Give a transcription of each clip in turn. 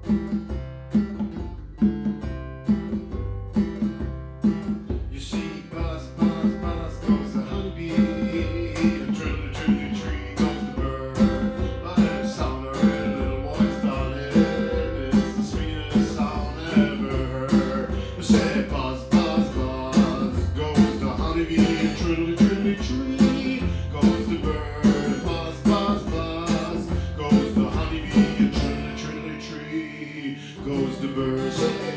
You see, buzz, buzz, buzz goes the honeybee, and trilly, trilly, tree goes the bird. But the sound of her little voice, darling, is the sweetest sound I ever heard. You say, buzz, buzz, buzz goes the honeybee, and trilly, trilly, tree goes the bird. Buzz, buzz, buzz goes the honeybee, and trilly, trilly, tree goes the bird. Say,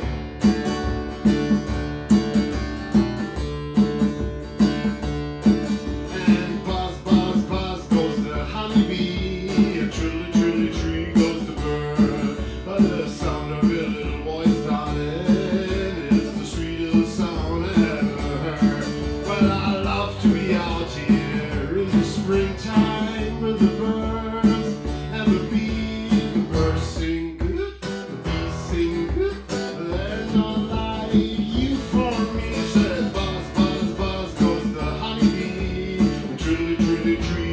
springtime with the birds and the bees. The birds sing good, the bees sing good. There's no like you for me. Said buzz, buzz, buzz goes the honeybee. Trilly, trilly, tree.